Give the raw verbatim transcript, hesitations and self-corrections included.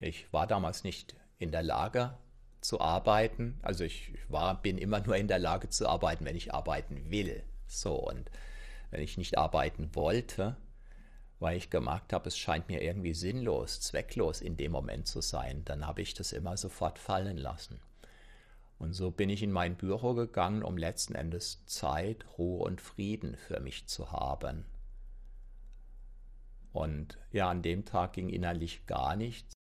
Ich war damals nicht in der Lage zu arbeiten. Also ich war, bin immer nur in der Lage zu arbeiten, wenn ich arbeiten will. So, und wenn ich nicht arbeiten wollte, weil ich gemerkt habe, es scheint mir irgendwie sinnlos, zwecklos in dem Moment zu sein, dann habe ich das immer sofort fallen lassen. Und so bin ich in mein Büro gegangen, um letzten Endes Zeit, Ruhe und Frieden für mich zu haben. Und ja, an dem Tag ging innerlich gar nichts.